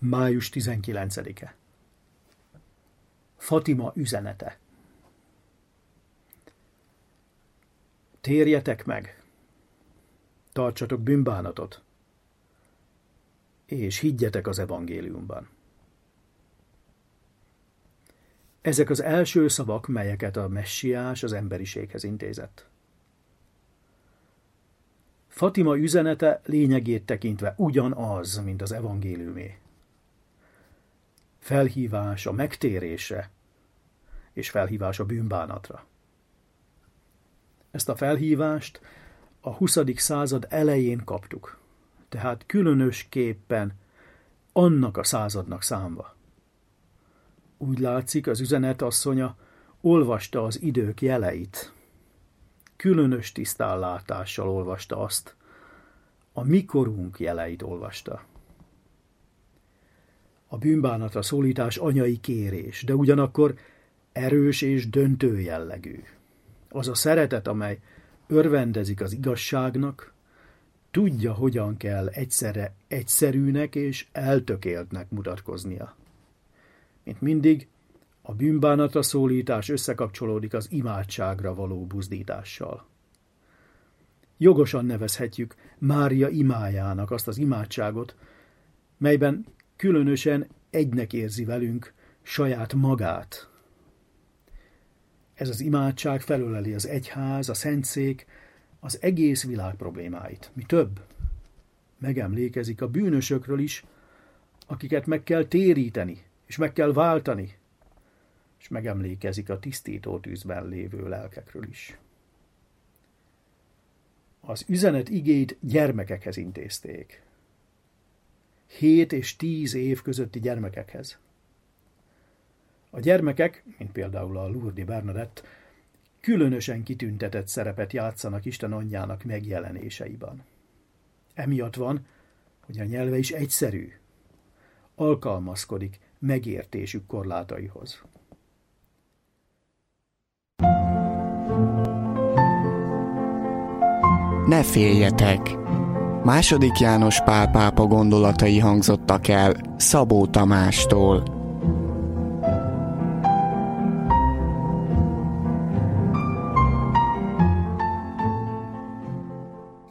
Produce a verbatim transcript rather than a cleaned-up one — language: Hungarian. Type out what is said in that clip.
május tizenkilencedike. Fatima üzenete. Térjetek meg, tartsatok bűnbánatot, és higgyetek az evangéliumban. Ezek az első szavak, melyeket a messiás az emberiséghez intézett. Fatima üzenete lényegét tekintve ugyanaz, mint az evangéliumé. Felhívás a megtérésre, és felhívás a bűnbánatra. Ezt a felhívást a huszadik század elején kaptuk, tehát különösképpen annak a századnak számva. Úgy látszik, az üzenet asszonya olvasta az idők jeleit, különös tisztánlátással olvasta azt, a mikorunk jeleit olvasta. A bűnbánatra szólítás anyai kérés, de ugyanakkor erős és döntő jellegű. Az a szeretet, amely örvendezik az igazságnak, tudja, hogyan kell egyszerre egyszerűnek és eltökéltnek mutatkoznia. Mint mindig, a bűnbánatra szólítás összekapcsolódik az imádságra való buzdítással. Jogosan nevezhetjük Mária imájának azt az imádságot, melyben különösen egynek érzi velünk saját magát. Ez az imádság felöleli az egyház, a szentszék, az egész világ problémáit. Mi több, megemlékezik a bűnösökről is, akiket meg kell téríteni, és meg kell váltani, és megemlékezik a tisztító tűzben lévő lelkekről is. Az üzenet igét gyermekekhez intézték. Hét és tíz év közötti gyermekekhez. A gyermekek, mint például a Lourdes Bernadette, különösen kitüntetett szerepet játszanak Isten anyjának megjelenéseiben. Emiatt van, hogy a nyelve is egyszerű, alkalmazkodik megértésük korlátaihoz. Ne féljetek! Második János Pál pápa gondolatai hangzottak el Szabó Tamástól.